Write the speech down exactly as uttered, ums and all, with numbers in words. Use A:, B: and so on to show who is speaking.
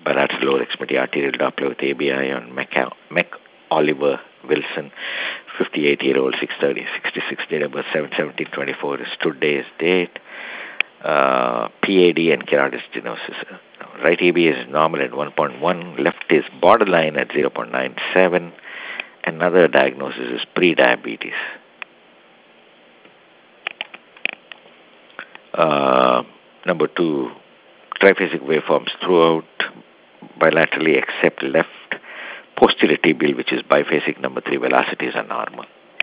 A: bilateral lower extremity arterial Doppler with A B I on Mac, Mac Oliver Wilson, fifty-eight-year-old, six thirty, sixty-six, date of birth seven seventeen twenty-four, stood day's date, uh, P A D and keratosis stenosis. Right A B is normal at one point one, left is borderline at zero point nine seven. Another diagnosis is pre-diabetes. Uh, number two, triphasic waveforms throughout bilaterally except left posterior tibial, which is biphasic. Number three, velocities are normal.